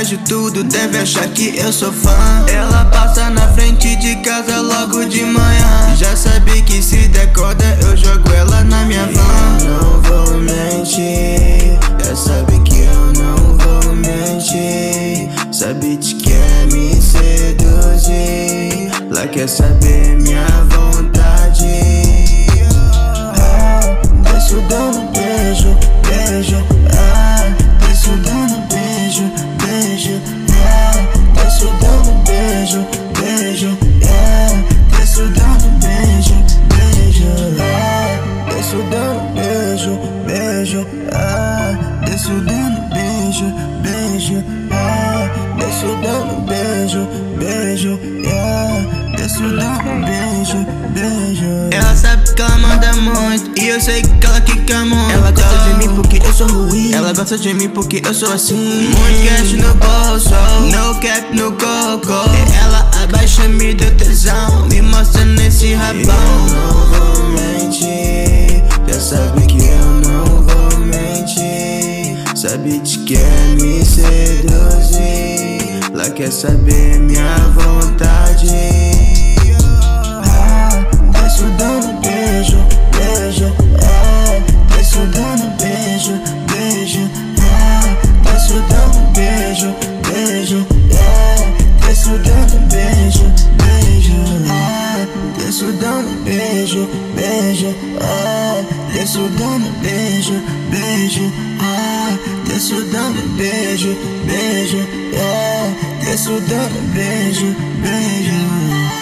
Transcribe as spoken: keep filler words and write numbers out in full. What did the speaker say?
de tudo, deve achar que eu sou fã. Ela passa na frente de casa logo de manhã. Já sabe que se der corda eu jogo ela na minha van. Eu não vou mentir, já sabe que eu não vou mentir. Sabe que quer me seduzir, ela quer saber minha vontade. Ah, desço dando beijo, beijo. Ah, desço dando beijo, beijo. Ah, desço dando beijo, beijo. Ah, desço dando beijo, beijo. Ah, desço dando beijo, beijo. Ah, desço dando beijo, beijo. Ah, desço dando beijo, beijo. Ah, desço dando beijo, beijo. Ela sabe que ela manda muito e eu sei que ela quica muito. Ela gosta de mim porque eu sou ruim. Ela gosta de mim porque eu sou assim. Muito cash no bolso, no cap no coco. Ela abaixa, me deu tesão, me mostra nesse rabão. Eu não vou mentir, já sabe que eu não vou mentir. Sabe que quer me seduzir, ela quer saber minha vontade. Ah, desço dando beijo, beijo. Ah, desço dando beijo, beijo. Ah, desço dando beijo, beijo. Ah, desço dando beijo, beijo. Ah, desço dando beijo, beijo. Ah, desço dando beijo, beijo. Ah, desço dando beijo, beijo. Ah, desço dando beijo, beijo.